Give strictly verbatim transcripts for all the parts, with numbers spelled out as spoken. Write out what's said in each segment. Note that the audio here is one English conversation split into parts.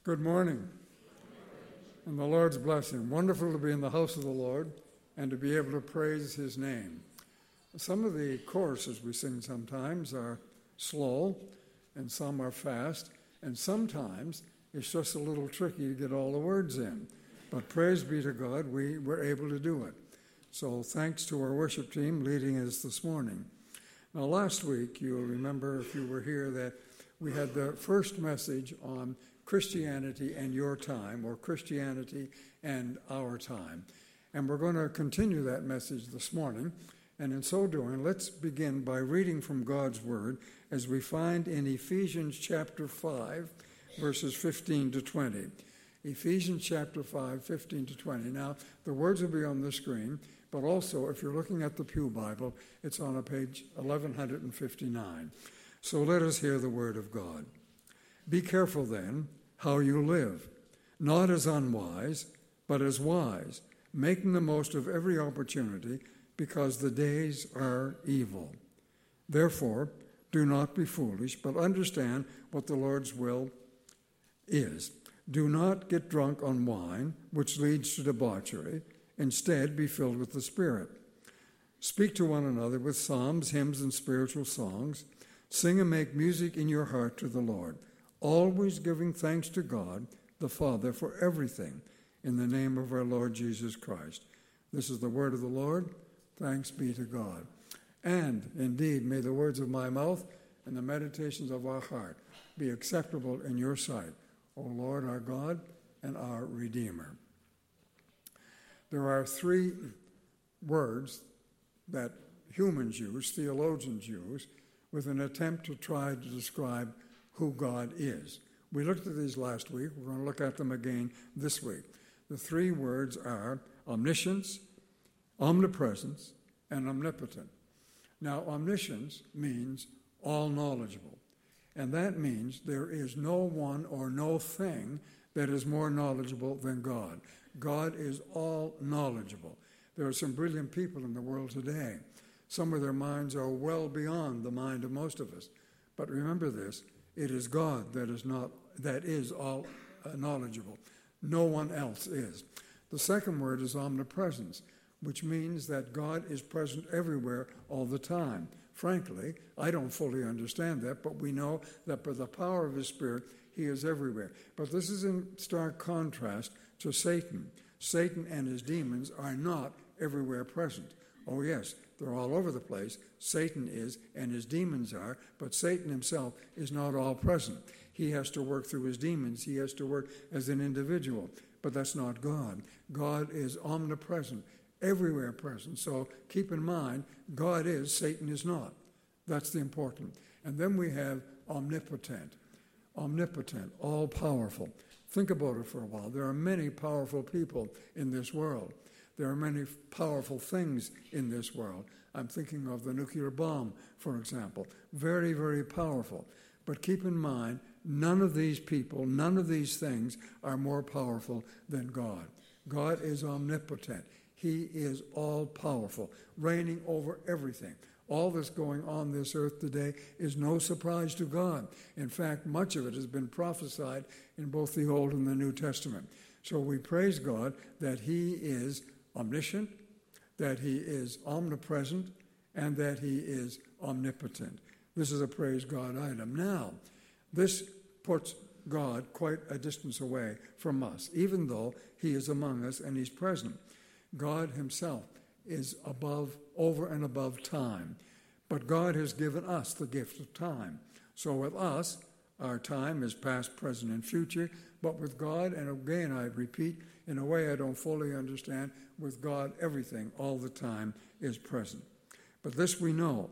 Good morning, and the Lord's blessing. Wonderful to be in the house of the Lord and to be able to praise his name. Some of the choruses we sing sometimes are slow, and some are fast, and sometimes it's just a little tricky to get all the words in. But praise be to God, we were able to do it. So thanks to our worship team leading us this morning. Now last week, you'll remember if you were here that we had the first message on Christianity and your time, or Christianity and our time. And we're going to continue that message this morning. And in so doing, let's begin by reading from God's Word as we find in Ephesians chapter five, verses fifteen to twenty. Ephesians chapter five, fifteen to twenty. Now, the words will be on the screen, but also, if you're looking at the Pew Bible, it's on a page eleven fifty-nine. So let us hear the Word of God. Be careful then how you live, not as unwise, but as wise, making the most of every opportunity, because the days are evil. Therefore, do not be foolish, but understand what the Lord's will is. Do not get drunk on wine, which leads to debauchery. Instead, be filled with the Spirit. Speak to one another with psalms, hymns, and spiritual songs. Sing and make music in your heart to the Lord, always giving thanks to God, the Father, for everything, in the name of our Lord Jesus Christ. This is the word of the Lord. Thanks be to God. And indeed, may the words of my mouth and the meditations of our heart be acceptable in your sight, O Lord, our God and our Redeemer. There are three words that humans use, theologians use, with an attempt to try to describe who God is. We looked at these last week. We're going to look at them again this week. The three words are omniscience, omnipresence, and omnipotent. Now, omniscience means all knowledgeable. And that means there is no one or no thing that is more knowledgeable than God. God is all knowledgeable. There are some brilliant people in the world today. Some of their minds are well beyond the mind of most of us. But remember this, it is God that is not that is all knowledgeable. No one else is. The second word is omnipresence, which means that God is present everywhere all the time. Frankly, I don't fully understand that, but we know that by the power of his Spirit, he is everywhere. But this is in stark contrast to Satan. Satan and his demons are not everywhere present. Oh yes, they're all over the place. Satan is, and his demons are, but Satan himself is not all present. He has to work through his demons. He has to work as an individual, but that's not God. God is omnipresent, everywhere present. So keep in mind, God is, Satan is not. That's the important. And then we have omnipotent. Omnipotent, all-powerful. Think about it for a while. There are many powerful people in this world. There are many powerful things in this world. I'm thinking of the nuclear bomb, for example. Very, very powerful. But keep in mind, none of these people, none of these things are more powerful than God. God is omnipotent. He is all-powerful, reigning over everything. All that's going on this earth today is no surprise to God. In fact, much of it has been prophesied in both the Old and the New Testament. So we praise God that he is omniscient, that he is omnipresent, and that he is omnipotent. This is a praise God item. Now, this puts God quite a distance away from us, even though he is among us and he's present. God himself is above, over and above time. But God has given us the gift of time. So with us, our time is past, present, and future. But with God, and again I repeat, in a way I don't fully understand, with God everything all the time is present. But this we know.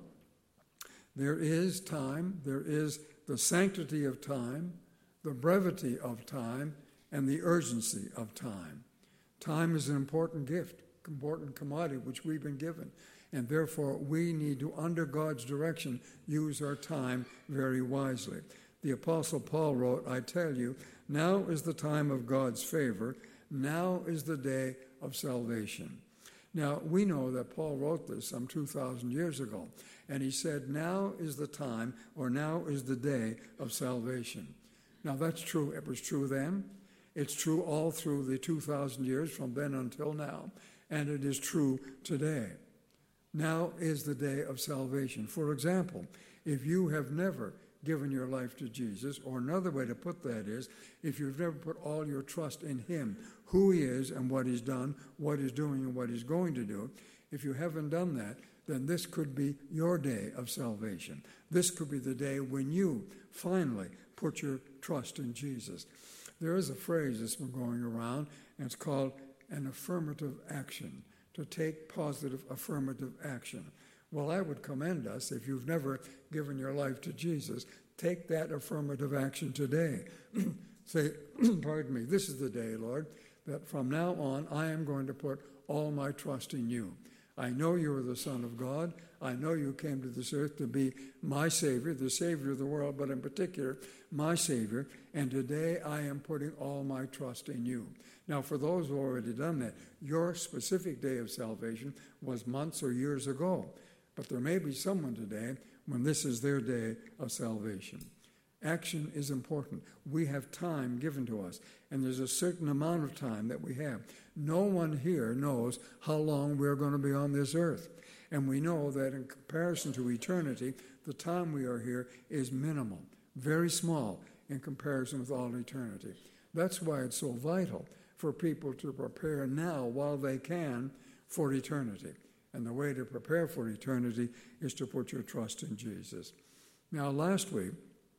There is time, there is the sanctity of time, the brevity of time, and the urgency of time. Time is an important gift, important commodity which we've been given. And therefore, we need to, under God's direction, use our time very wisely. The Apostle Paul wrote, I tell you, now is the time of God's favor. Now is the day of salvation. Now, we know that Paul wrote this some two thousand years ago. And he said, now is the time, or now is the day of salvation. Now that's true. It was true then. It's true all through the two thousand years from then until now. And it is true today. Now is the day of salvation. For example, if you have never given your life to Jesus, or another way to put that is, if you've never put all your trust in him, who he is and what he's done, what he's doing and what he's going to do, if you haven't done that, then this could be your day of salvation. This could be the day when you finally put your trust in Jesus. There is a phrase that's been going around, and it's called an affirmative action, to take positive affirmative action. Well, I would commend us, if you've never given your life to Jesus, take that affirmative action today. Say, pardon me, this is the day, Lord, that from now on I am going to put all my trust in you. I know you are the Son of God. I know you came to this earth to be my Savior, the Savior of the world, but in particular, my Savior. And today I am putting all my trust in you. Now, for those who have already done that, your specific day of salvation was months or years ago. But there may be someone today when this is their day of salvation. Action is important. We have time given to us, and there's a certain amount of time that we have. No one here knows how long we're going to be on this earth. And we know that in comparison to eternity, the time we are here is minimal, very small in comparison with all eternity. That's why it's so vital for people to prepare now while they can for eternity. And the way to prepare for eternity is to put your trust in Jesus. Now, last week,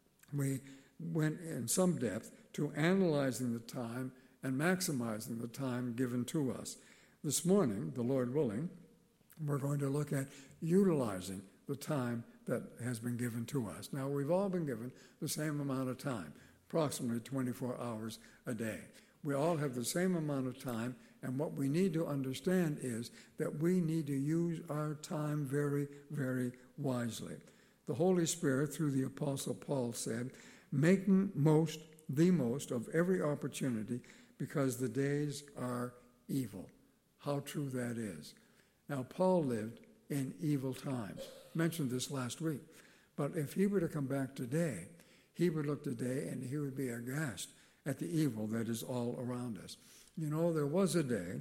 we went in some depth to analyzing the time and maximizing the time given to us. This morning, the Lord willing, we're going to look at utilizing the time that has been given to us. Now, we've all been given the same amount of time, approximately twenty-four hours a day. We all have the same amount of time, and what we need to understand is that we need to use our time very, very wisely. The Holy Spirit, through the Apostle Paul, said, making most, the most of every opportunity, because the days are evil. How true that is. Now, Paul lived in evil times. I mentioned this last week. But if he were to come back today, he would look today and he would be aghast at the evil that is all around us. You know, there was a day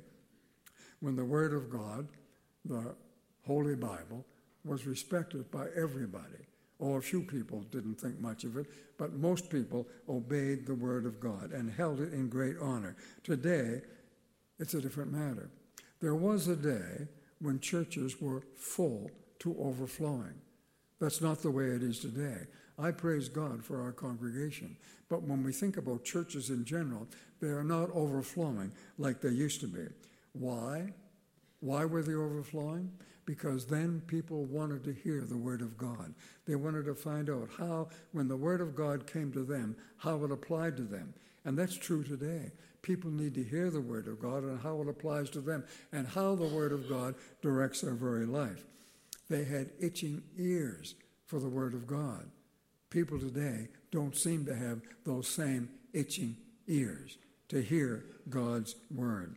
when the Word of God, the Holy Bible, was respected by everybody. Oh, a few people didn't think much of it, but most people obeyed the Word of God and held it in great honor. Today, it's a different matter. There was a day when churches were full to overflowing. That's not the way it is today. I praise God for our congregation. But when we think about churches in general, they are not overflowing like they used to be. Why? Why were they overflowing? Because then people wanted to hear the Word of God. They wanted to find out how, when the Word of God came to them, how it applied to them. And that's true today. People need to hear the Word of God and how it applies to them and how the Word of God directs their very life. They had itching ears for the Word of God. People today don't seem to have those same itching ears to hear God's Word.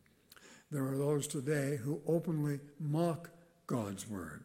There are those today who openly mock God's Word.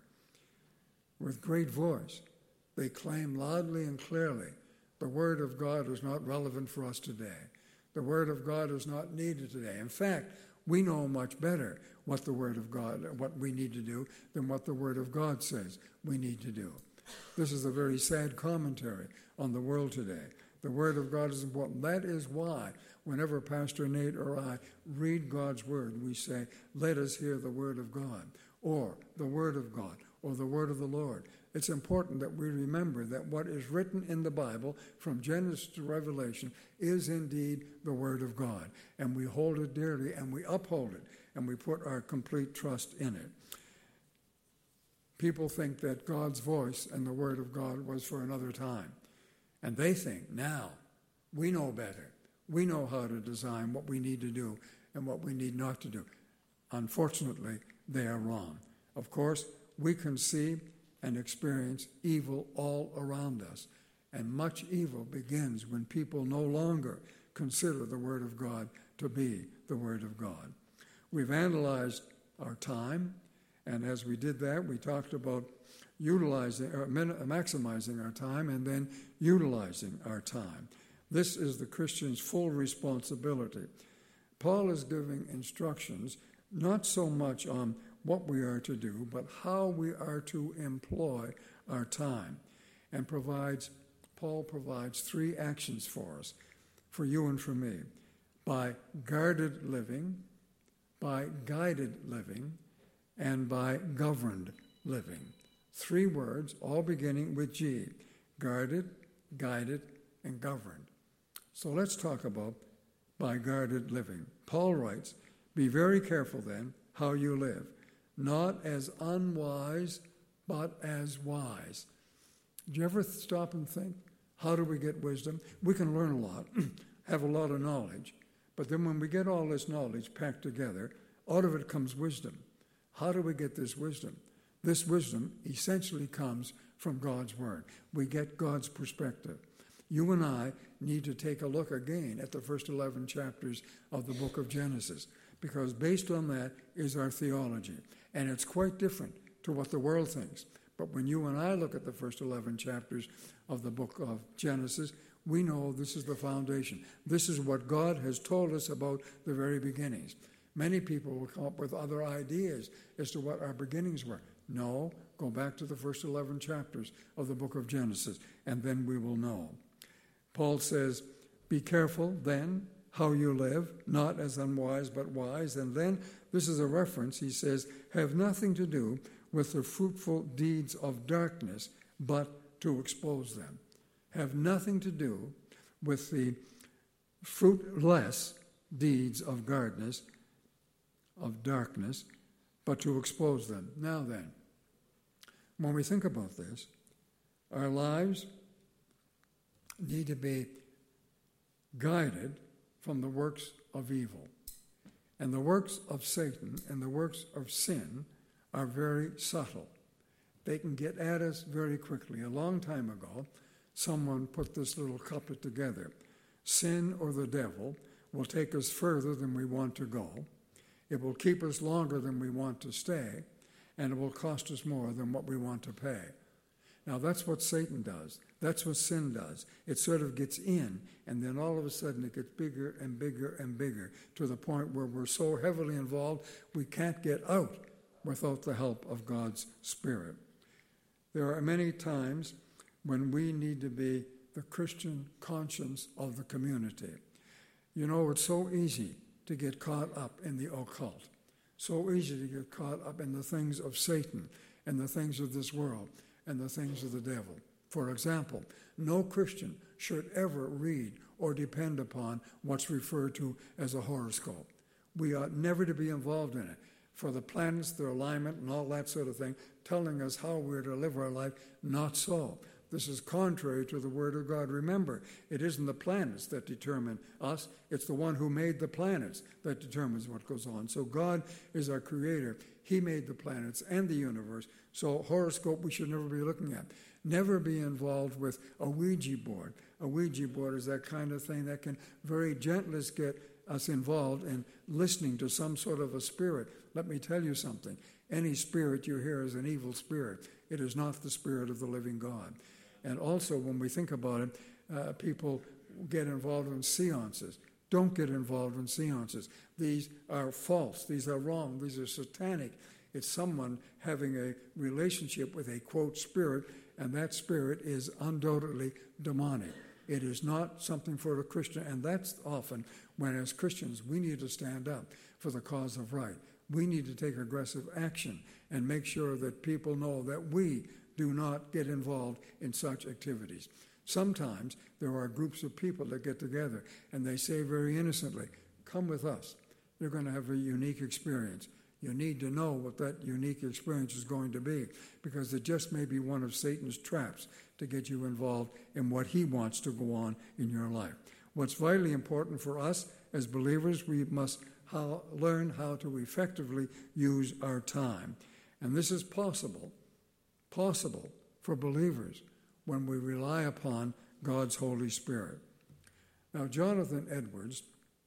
With great voice, they claim loudly and clearly, the Word of God is not relevant for us today. The Word of God is not needed today. In fact, we know much better what the Word of God, what we need to do, than what the Word of God says we need to do. This is a very sad commentary on the world today. The Word of God is important. That is why whenever Pastor Nate or I read God's Word, we say, let us hear the Word of God, or the Word of God, or the Word of the Lord. It's important that we remember that what is written in the Bible, from Genesis to Revelation, is indeed the Word of God. And we hold it dearly, and we uphold it, and we put our complete trust in it. People think that God's voice and the Word of God was for another time. And they think, now, we know better. We know how to design what we need to do and what we need not to do. Unfortunately, they are wrong. Of course, we can see and experience evil all around us. And much evil begins when people no longer consider the Word of God to be the Word of God. We've analyzed our time, and as we did that, we talked about utilizing, or maximizing our time and then utilizing our time. This is the Christian's full responsibility. Paul is giving instructions not so much on what we are to do, but how we are to employ our time, and provides, Paul provides three actions for us, for you and for me: by guarded living, by guided living, and by governed living. Three words, all beginning with G: guarded, guided, and governed. So let's talk about by guarded living. Paul writes, "Be very careful then how you live, not as unwise, but as wise." Do you ever stop and think, how do we get wisdom? We can learn a lot, have a lot of knowledge, but then when we get all this knowledge packed together, out of it comes wisdom. How do we get this wisdom? This wisdom essentially comes from God's Word. We get God's perspective. You and I need to take a look again at the first eleven chapters of the book of Genesis, because based on that is our theology. And it's quite different to what the world thinks. But when you and I look at the first eleven chapters of the book of Genesis, we know this is the foundation. This is what God has told us about the very beginnings. Many people will come up with other ideas as to what our beginnings were. No, go back to the first eleven chapters of the book of Genesis, and then we will know. Paul says, "Be careful then how you live, not as unwise but wise." And then, this is a reference, he says, "Have nothing to do with the fruitful deeds of darkness, but to expose them." Have nothing to do with the fruitless deeds of darkness, of darkness, but to expose them. Now then, when we think about this, our lives need to be guided from the works of evil. And the works of Satan and the works of sin are very subtle. They can get at us very quickly. A long time ago, someone put this little couplet together. Sin or the devil will take us further than we want to go. It will keep us longer than we want to stay, and it will cost us more than what we want to pay. Now, that's what Satan does. That's what sin does. It sort of gets in, and then all of a sudden it gets bigger and bigger and bigger, to the point where we're so heavily involved we can't get out without the help of God's Spirit. There are many times when we need to be the Christian conscience of the community. You know, it's so easy to get caught up in the occult, so easy to get caught up in the things of Satan and the things of this world and the things of the devil. For example, no Christian should ever read or depend upon what's referred to as a horoscope. We ought never to be involved in it. For the planets, their alignment, and all that sort of thing, telling us how we're to live our life, not so. This is contrary to the Word of God. Remember, it isn't the planets that determine us. It's the one who made the planets that determines what goes on. So God is our creator. He made the planets and the universe. So horoscope we should never be looking at. Never be involved with a Ouija board. A Ouija board is that kind of thing that can very gently get us involved in listening to some sort of a spirit. Let me tell you something. Any spirit you hear is an evil spirit. It is not the Spirit of the living God. And also, when we think about it, uh, people get involved in seances. Don't get involved in seances. These are false. These are wrong. These are satanic. It's someone having a relationship with a, quote, spirit, and that spirit is undoubtedly demonic. It is not something for a Christian, and that's often when, as Christians, we need to stand up for the cause of right. We need to take aggressive action and make sure that people know that we do not get involved in such activities. Sometimes there are groups of people that get together and they say very innocently, "Come with us. You're going to have a unique experience." You need to know what that unique experience is going to be, because it just may be one of Satan's traps to get you involved in what he wants to go on in your life. What's vitally important for us as believers, we must how, learn how to effectively use our time. And this is possible, possible for believers when we rely upon God's Holy Spirit. Now, Jonathan Edwards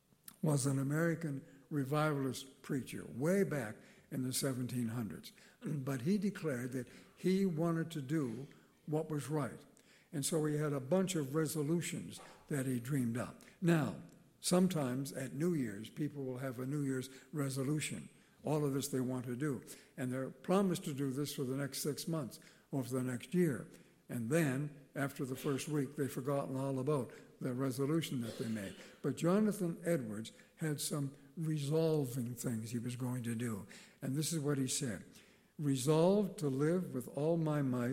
was an American revivalist preacher way back in the seventeen hundreds. But he declared that he wanted to do what was right. And so he had a bunch of resolutions that he dreamed up. Now, sometimes at New Year's, people will have a New Year's resolution. All of this they want to do. And they're promised to do this for the next six months or for the next year. And then, after the first week, they've forgotten all about the resolution that they made. But Jonathan Edwards had some resolving things he was going to do. And this is what he said. Resolve to live with all my might.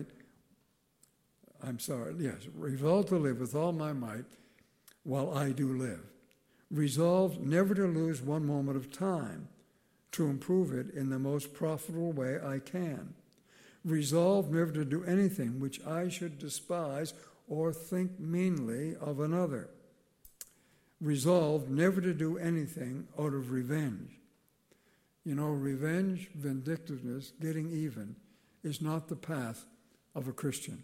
I'm sorry, yes. Resolve to live with all my might while I do live. Resolve never to lose one moment of time to improve it in the most profitable way I can. Resolve never to do anything which I should despise or think meanly of another. Resolve never to do anything out of revenge. You know, revenge, vindictiveness, getting even is not the path of a Christian.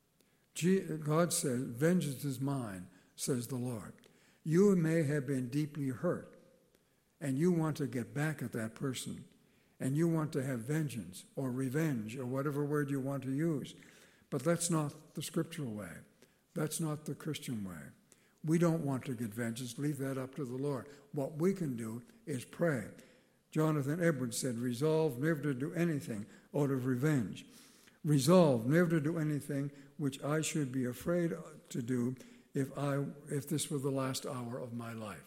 God says, vengeance is mine, says the Lord. You may have been deeply hurt, and you want to get back at that person, and you want to have vengeance or revenge or whatever word you want to use. But that's not the scriptural way. That's not the Christian way. We don't want to get vengeance. Leave that up to the Lord. What we can do is pray. Jonathan Edwards said, resolve never to do anything out of revenge. Resolve never to do anything which I should be afraid to do if I if this were the last hour of my life.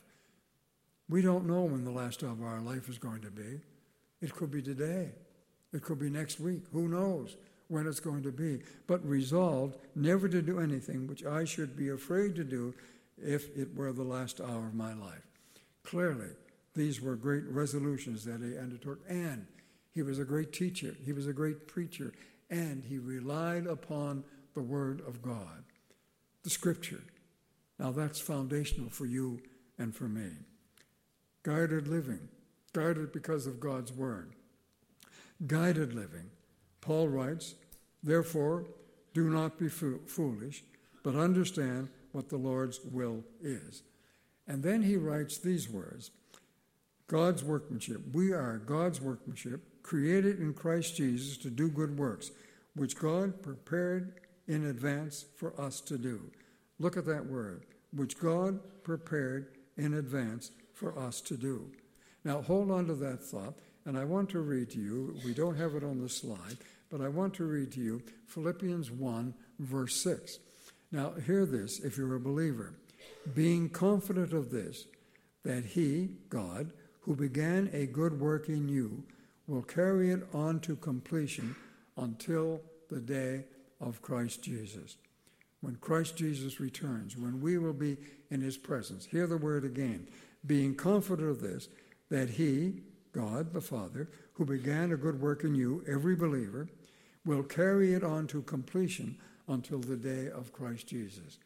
We don't know when the last hour of our life is going to be. It could be today. It could be next week. Who knows when it's going to be? But resolved never to do anything which I should be afraid to do if it were the last hour of my life. Clearly, these were great resolutions that he undertook, and he was a great teacher. He was a great preacher, and he relied upon the Word of God, the Scripture. Now that's foundational for you and for me. Guided living, guided because of God's Word. Guided living. Paul writes, therefore, do not be fo- foolish, but understand what the Lord's will is. And then he writes these words, God's workmanship. We are God's workmanship, created in Christ Jesus to do good works, which God prepared in advance for us to do. Look at that word, which God prepared in advance for us to do. Now hold on to that thought, and I want to read to you, we don't have it on the slide, but I want to read to you Philippians one, verse six. Now hear this, if you're a believer. Being confident of this, that he, God, who began a good work in you, will carry it on to completion until the day of Christ Jesus. When Christ Jesus returns, when we will be in his presence. Hear the word again. Being confident of this, that he, God the Father, who began a good work in you, every believer, will carry it on to completion until the day of Christ Jesus.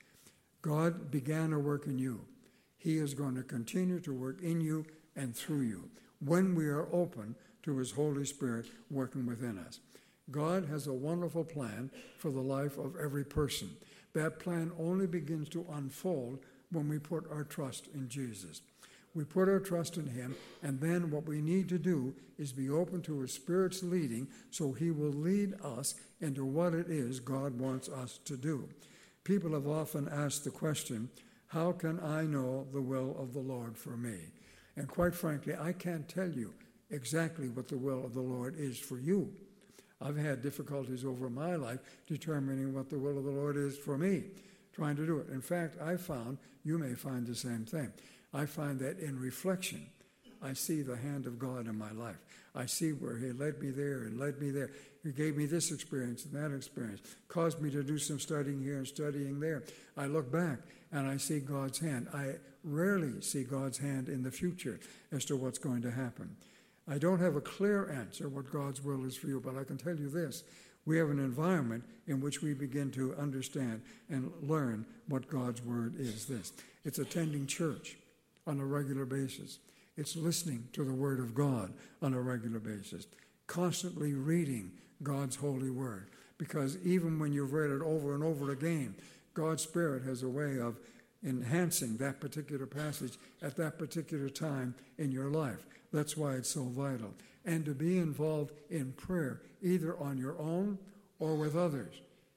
God began a work in you. He is going to continue to work in you and through you when we are open to his Holy Spirit working within us. God has a wonderful plan for the life of every person. That plan only begins to unfold when we put our trust in Jesus. We put our trust in him, and then what we need to do is be open to his Spirit's leading so he will lead us into what it is God wants us to do. People have often asked the question, how can I know the will of the Lord for me? And quite frankly, I can't tell you exactly what the will of the Lord is for you. I've had difficulties over my life determining what the will of the Lord is for me, trying to do it. In fact, I found, you may find the same thing, I find that in reflection, I see the hand of God in my life. I see where he led me there and led me there. He gave me this experience and that experience, caused me to do some studying here and studying there. I look back and I see God's hand. I rarely see God's hand in the future as to what's going to happen. I don't have a clear answer what God's will is for you, but I can tell you this. We have an environment in which we begin to understand and learn what God's word is. This. It's attending church on a regular basis. It's listening to the word of God on a regular basis. Constantly reading God's holy word. Because even when you've read it over and over again, God's Spirit has a way of enhancing that particular passage at that particular time in your life. That's why it's so vital. And to be involved in prayer, either on your own or with others.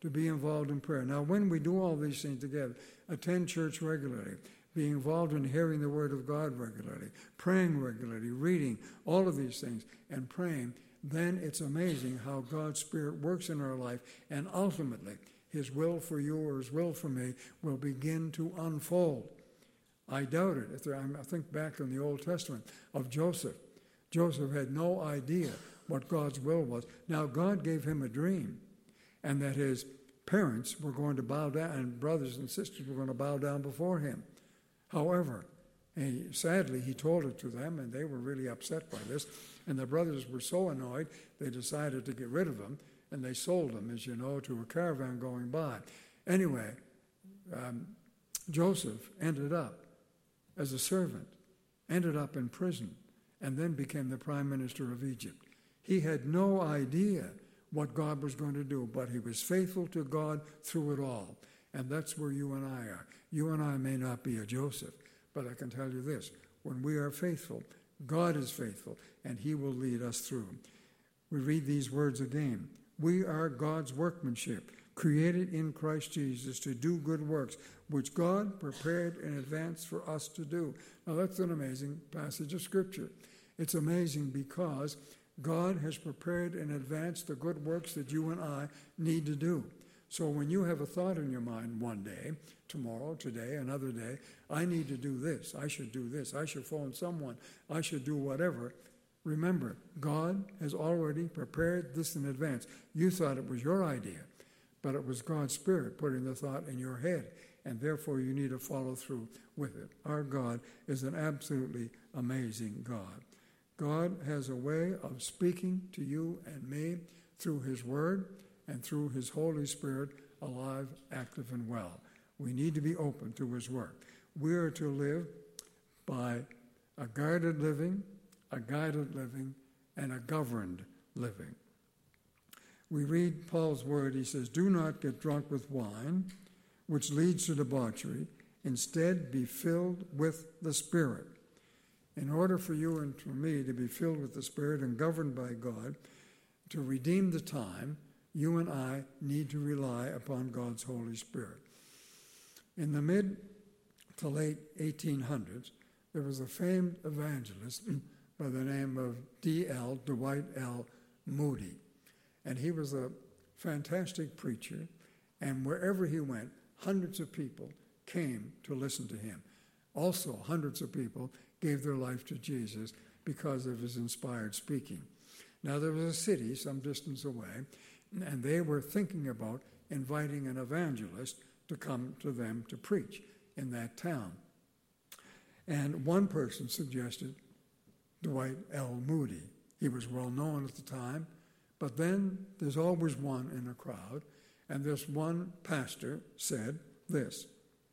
to be involved in prayer. Now, when we do all these things together, attend church regularly, being involved in hearing the Word of God regularly, praying regularly, reading, all of these things, and praying, then it's amazing how God's Spirit works in our life, and ultimately, His will for you or His will for me will begin to unfold. I doubt it. If there, I think back in the Old Testament of Joseph. Joseph had no idea what God's will was. Now, God gave him a dream, and that his parents were going to bow down, and brothers and sisters were going to bow down before him. However, he, sadly, he told it to them, and they were really upset by this. And the brothers were so annoyed, they decided to get rid of him, and they sold him, as you know, to a caravan going by. Anyway, um, Joseph ended up as a servant, ended up in prison, and then became the prime minister of Egypt. He had no idea what God was going to do, but he was faithful to God through it all. And that's where you and I are. You and I may not be a Joseph, but I can tell you this. When we are faithful, God is faithful, and he will lead us through. We read these words again. We are God's workmanship, created in Christ Jesus to do good works, which God prepared in advance for us to do. Now, that's an amazing passage of Scripture. It's amazing because God has prepared in advance the good works that you and I need to do. So when you have a thought in your mind one day, tomorrow, today, another day, I need to do this, I should do this, I should phone someone, I should do whatever, remember, God has already prepared this in advance. You thought it was your idea, but it was God's Spirit putting the thought in your head, and therefore you need to follow through with it. Our God is an absolutely amazing God. God has a way of speaking to you and me through his Word and through his Holy Spirit, alive, active, and well. We need to be open to his work. We are to live by a guarded living, a guided living, and a governed living. We read Paul's word. He says, do not get drunk with wine, which leads to debauchery. Instead, be filled with the Spirit. In order for you and for me to be filled with the Spirit and governed by God, to redeem the time, you and I need to rely upon God's Holy Spirit. In the mid to late eighteen hundreds, there was a famed evangelist by the name of D L Dwight L. Moody. And he was a fantastic preacher, and wherever he went, hundreds of people came to listen to him. Also, hundreds of people gave their life to Jesus because of his inspired speaking. Now, there was a city some distance away, and they were thinking about inviting an evangelist to come to them to preach in that town. And one person suggested Dwight L. Moody. He was well known at the time, but then there's always one in a crowd, and this one pastor said this: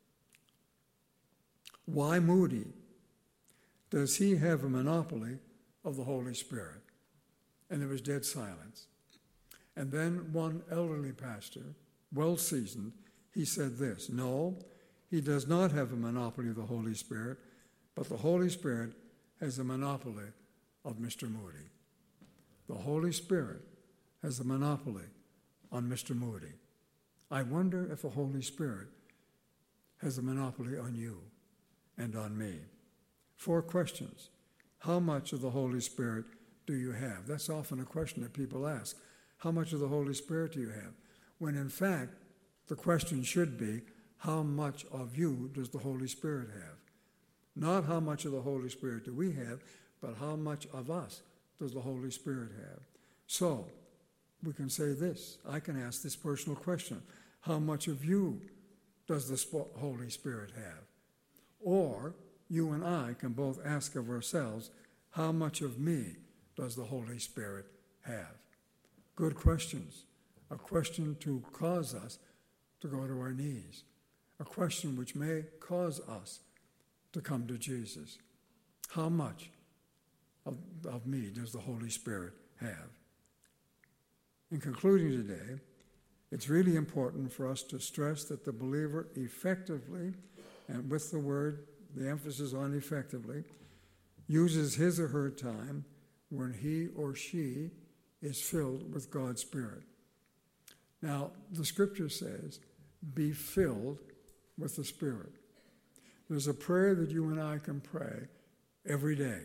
why Moody? Does he have a monopoly of the Holy Spirit? And there was dead silence. And then one elderly pastor, well-seasoned, he said this: no, he does not have a monopoly of the Holy Spirit, but the Holy Spirit has a monopoly of Mister Moody. The Holy Spirit has a monopoly on Mister Moody. I wonder if the Holy Spirit has a monopoly on you and on me. Four questions. How much of the Holy Spirit do you have? That's often a question that people ask. How much of the Holy Spirit do you have? When in fact, the question should be, how much of you does the Holy Spirit have? Not how much of the Holy Spirit do we have, but how much of us does the Holy Spirit have? So, we can say this. I can ask this personal question. How much of you does the Holy Spirit have? Or, you and I can both ask of ourselves, how much of me does the Holy Spirit have? Good questions. A question to cause us to go to our knees. A question which may cause us to come to Jesus. How much of, of me does the Holy Spirit have? In concluding today, it's really important for us to stress that the believer effectively, and with the word, the emphasis on effectively, uses his or her time when he or she is filled with God's Spirit. Now, the scripture says, be filled with the Spirit. There's a prayer that you and I can pray every day.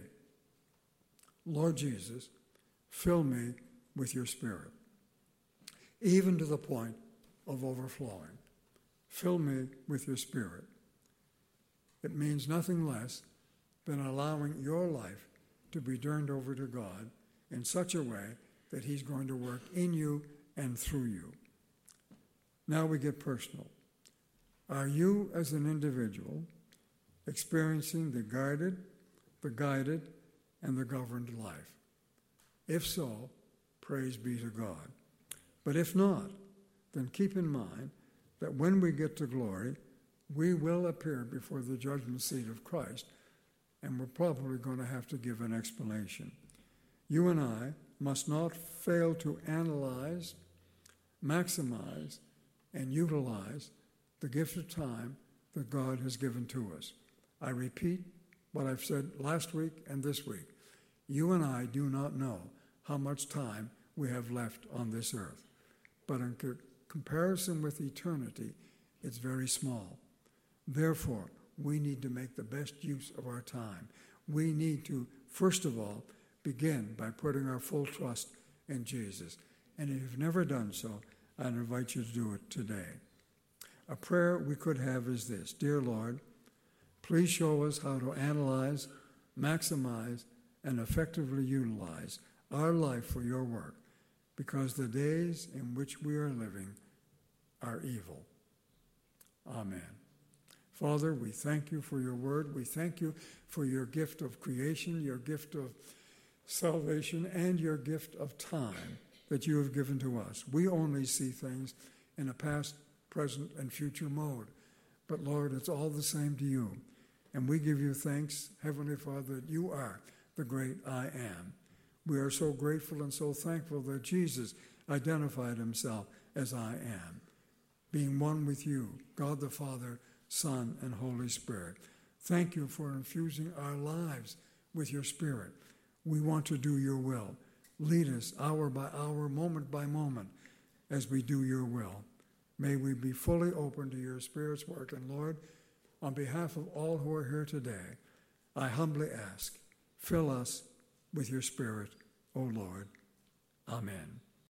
Lord Jesus, fill me with your Spirit, even to the point of overflowing. Fill me with your Spirit. It means nothing less than allowing your life to be turned over to God in such a way that he's going to work in you and through you. Now we get personal. Are you, as an individual, experiencing the guarded, the guided, and the governed life? If so, praise be to God. But if not, then keep in mind that when we get to glory, we will appear before the judgment seat of Christ, and we're probably going to have to give an explanation. You and I must not fail to analyze, maximize, and utilize the gift of time that God has given to us. I repeat what I've said last week and this week. You and I do not know how much time we have left on this earth. But in co- comparison with eternity, it's very small. Therefore, we need to make the best use of our time. We need to, first of all, begin by putting our full trust in Jesus. And if you've never done so, I'd invite you to do it today. A prayer we could have is this: Dear Lord, please show us how to analyze, maximize, and effectively utilize our life for your work, because the days in which we are living are evil. Amen. Father, we thank you for your word. We thank you for your gift of creation, your gift of salvation, and your gift of time that you have given to us. We only see things in a past, present, and future mode. But Lord, it's all the same to you. And we give you thanks, Heavenly Father, that you are the great I am. We are so grateful and so thankful that Jesus identified himself as I am, being one with you, God the Father, Son, and Holy Spirit. Thank you for infusing our lives with your Spirit. We want to do your will. Lead us hour by hour, moment by moment, as we do your will. May we be fully open to your Spirit's work. And Lord, on behalf of all who are here today, I humbly ask, fill us with your Spirit, O Lord. Amen.